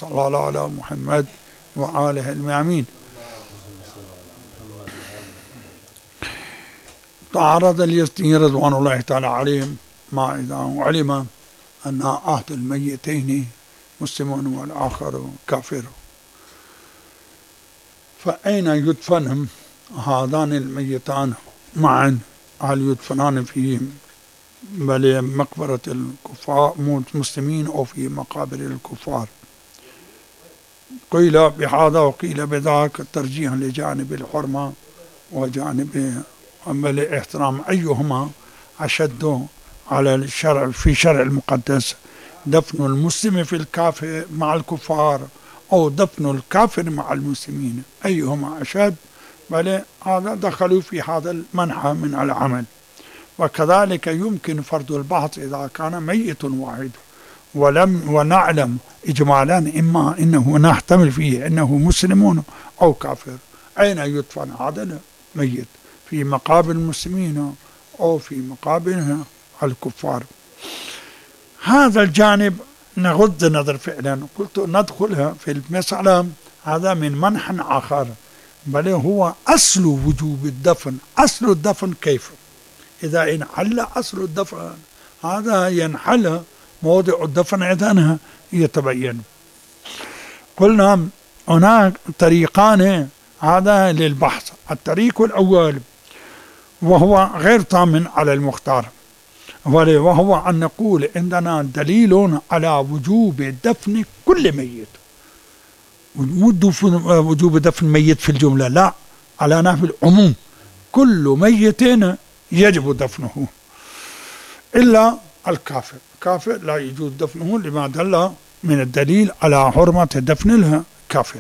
صلى الله على محمد وآله الميامين. تعرض اليزدي رضوان الله تعالى عليهم ما إذا علم أن أحد الميتين مسلم والآخر كافر، فأين يدفن هذان الميتان معا؟ هل يدفنان في بل مقبرة الكفار المسلمين أو في مقابر الكفار؟ قيل بهذا وقيل بذاك ترجيحا لجانب الحرمة وجانب الاحترام، أيهما أشد على الشرع في شرع المقدس، دفن المسلم في الكافر مع الكفار أو دفن الكافر مع المسلمين، أيهما أشد؟ بل هذا دخلوا في هذا المنحى من العمل. وكذلك يمكن فرض البحث إذا كان ميت واحد ونعلم إجمالا إما إنه نحتمل فيه إنه مسلم أو كافر، أين يدفن هذا الميت؟ في مقابر المسلمين أو في مقابر الكفار؟ هذا الجانب نغض النظر فعلا، قلت ندخلها في المسألة هذا من منحى آخر، بل هو أصل وجوب الدفن. أصل الدفن كيف؟ إذا انحل أصل الدفن هذا ينحل موضع الدفن إذن يتبين. قلنا هناك طريقان هذا للبحث. الطريق الأول وهو غير طامن على المختار، وهو أن نقول عندنا دليل على وجوب دفن كل ميت، وجوب دفن ميت في الجملة لا، على نحو العموم، كل ميت يجب دفنه إلا الكافر. الكافر لا يجوز دفنه لما دل من الدليل على حرمة دفن الكافر.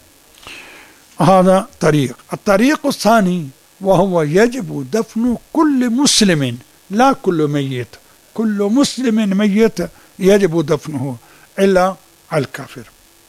هذا طريق. الطريق الثاني وهو يجب دفن كل مسلم لا كل ميت، كل مسلم ميت يجب دفنه إلا الكافر.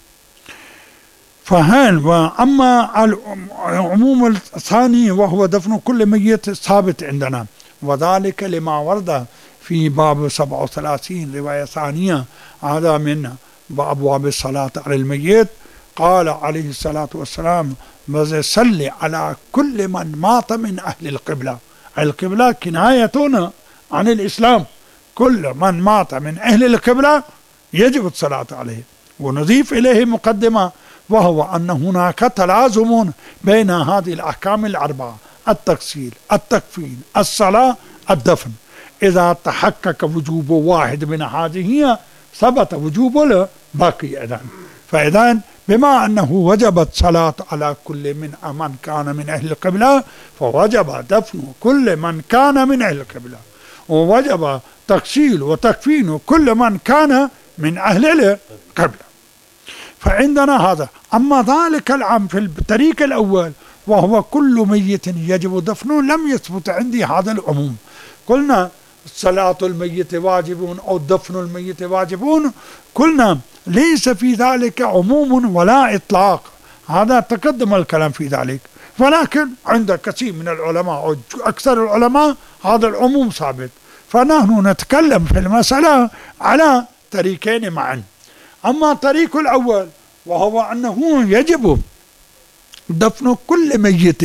أما العموم الثاني وهو دفن كل ميت ثابت عندنا، وذلك لما ورد في باب 37 رواية ثانية، هذا من أبواب الصلاة على الميت. قال عليه الصلاة والسلام: صل على كل من مات من أهل القبلة. القبلة كناية عن الإسلام، كل من مات من أهل القبلة يجب الصلاة عليه. ونضيف إليه مقدمة، وهو أن هناك تلازم بين هذه الأحكام الأربعة: التغسيل، التكفين، الصلاة، الدفن. إذا تحقق وجوب واحد من هذه ثبت وجوب الباقي أيضا. فإذا بما أنه وجبت صلاة على كل من كان من أهل القبلة، فوجب دفن كل من كان من أهل القبلة، ووجب تغسيل وتكفين كل من كان من أهل القبلة. فعندنا هذا. أما ذلك العام في الطريق الأول وهو كل ميت يجب دفنه لم يثبت عندي هذا العموم. قلنا صلاة الميت واجبون أو دفن الميت واجبون، قلنا ليس في ذلك عموم ولا إطلاق، هذا تقدم الكلام في ذلك. ولكن عند كثير من العلماء أو أكثر العلماء هذا العموم ثابت. فنحن نتكلم في المسألة على طريقين معا. أما الطريق الأول وهو أنه يجب دفن كل ميت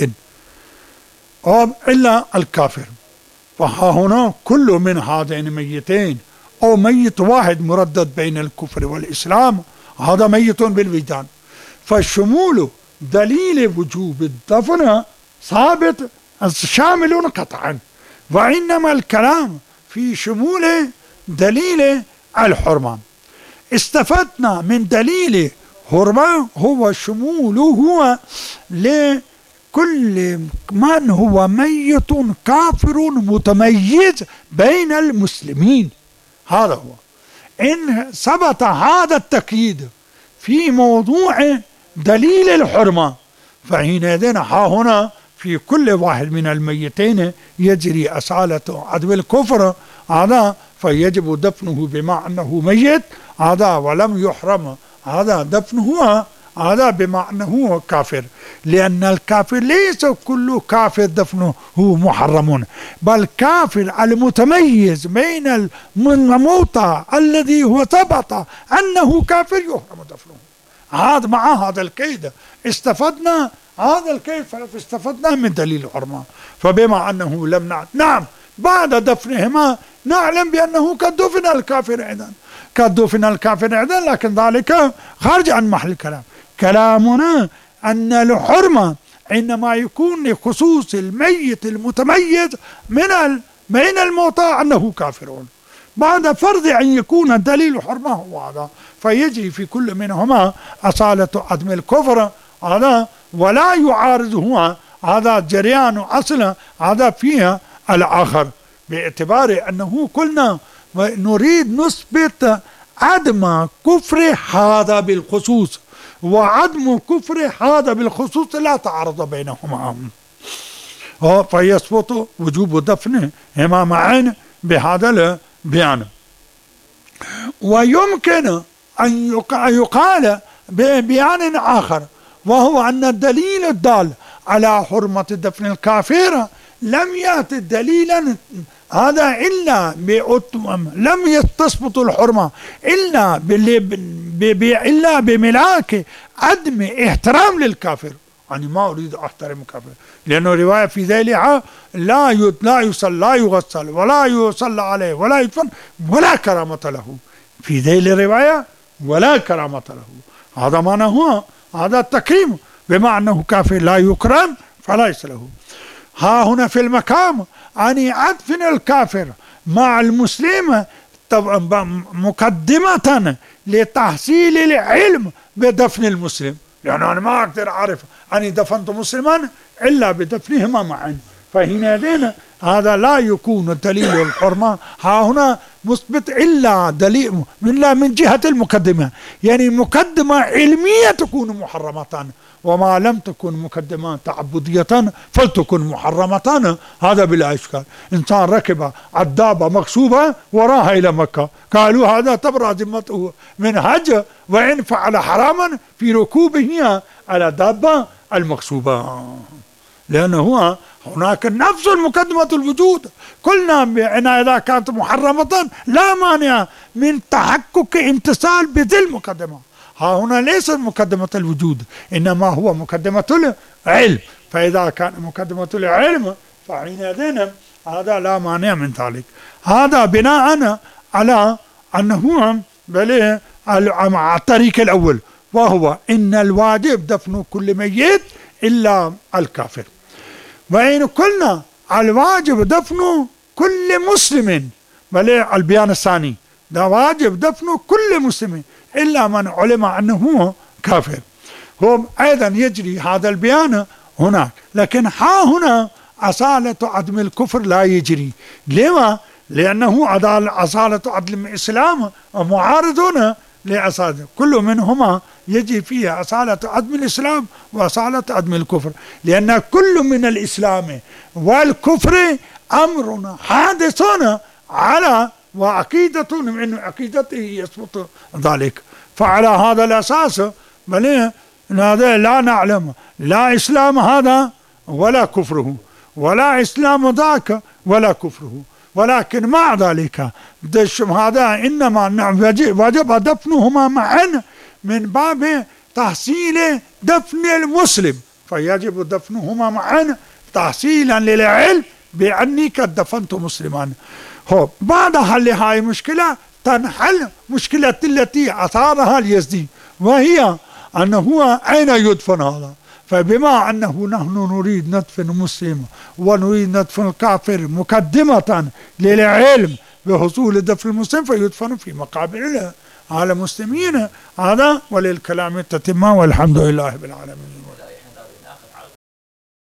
إلا الكافر، فها هنا كل من هذين الميتين أو ميت واحد مردد بين الكفر والإسلام هذا ميت بالوجدان، فشمول دليل وجوب الدفن ثابت شامل قطعا، وإنما الكلام في شمول دليل الحرمة. استفدنا من دليل حرمة هو شموله لكل من هو ميت كافر متميز بين المسلمين. هذا هو. إن ثبت هذا التقييد في موضوع دليل الحرمة، فحينئذ ها هنا في كل واحد من الميتين يجري أصالة عدو الكفر هذا، فيجب دفنه بما أنه ميت هذا، ولم يحرم هذا دفنه هذا بما أنه كافر، لأن الكافر ليس كل كافر دفنه هو محرم، بل كافر المتميز بين الموتى الذي هو ثبت أنه كافر يحرم دفنه. هذا مع هذا الكيد استفدنا هذا الكيد، استفدنا من دليل الحرمة. فبما أنه لم نعم بعد دفنهما نعلم بأنه قد دفن الكافر أيضا، قد دفن الكافر أيضا، لكن ذلك خارج عن محل الكلام. كلامنا أن الحرمة إنما يكون لخصوص الميت المتميز بين الموتى أنه كافر، بعد فرض أن يكون دليل الحرمة هو هذا، فيجري في كل منهما أصالة عدم الكفر هذا، ولا يعارضه هذا جريان أصلا هذا فيها الآخر، باعتبار أنه قلنا نريد نثبت عدم كفر هذا بالخصوص، وعدم كفر هذا بالخصوص لا تعارض بينهما، فيثبت وجوب دفنهما معا بهذا البيان. ويمكن أن يقال ببيان آخر، وهو أن الدليل الدال على حرمة دفن الكافر لم يأتي دليلا هذا إلا لم تثبت الحرمة إلا بملاك عدم احترام للكافر. يعني ما أريد أحترم الكافر، لأنه رواية في ذيلها لا يصلى لا يغسل ولا يصلى عليه ولا يدفن ولا كرامة له، في ذيل الرواية ولا كرامة له، هذا معنى هو هذا التكريم، بما أنه كافر لا يكرم فليس له. ها هنا في المقام أن يدفن الكافر مع المسلم مقدمة لتحصيل العلم بدفن المسلم، لأنه أنا ما أقدر أعرف أني دفنت مسلما إلا بدفنهما معا، فحينئذ هذا لا يكون دليل الحرمة ها هنا مثبت إلا دليل من جهة المقدمة، يعني مقدمة علمية تكون محرمة، وما لم تكن مقدمة تعبدية فلتكن محرمة، هذا بلا إشكال. إنسان ركب عدابة مغصوبة وراها إلى مكة، قالوا هذا تبرأ ذمته من حج وإن فعل حراما في ركوبه على دابة المغصوبة، لأنه هناك نفس المقدمة الوجود. قلنا بأن إذا كانت محرمة لا مانع من تحقق امتثال بذي المقدمة. ها هنا ليست مقدمة الوجود، إنما هو مقدمة العلم، فإذا كان مقدمة العلم فحينئذ هذا لا مانع من ذلك. هذا بناء على أنه بل على الطريق الأول، وهو إن الواجب دفن كل ميت إلا الكافر. وإن قلنا الواجب دفن كل مسلم، بل البيان الثاني ده واجب دفن كل مسلم إلا من علم أنه كافر، هو أيضا يجري هذا البيان هناك، لكن ها هنا أصالة عدم الكفر لا يجري. لما؟ لأنه أصالة عدم الإسلام معارضون لأصالة، كل منهما يجي فيها أصالة عدم الإسلام وأصالة عدم الكفر، لأن كل من الإسلام والكفر أمر حادث على وعقيدة من عقيدته يثبت ذلك. فعلى هذا الأساس بل هذا لا نعلم لا إسلام هذا ولا كفره، ولا إسلام ذاك ولا كفره، ولكن مع ذلك هذا إنما وجب دفنهما معا من باب تحصيل دفن المسلم، فيجب دفنهما معا تحصيلا للعلم بأني قد دفنت مسلما. هو بعد حل هاي المشكلة تنحل مشكلة التي أثارها اليزدي، وهي أنه أين يدفن هذا؟ فبما أنه نحن نريد ندفن مسلم ونريد ندفن الكافر مقدمة للعلم بحصول دفن المسلم، فيدفن في مقابر على المسلمين. هذا وللكلام التتمة، والحمد لله رب العالمين.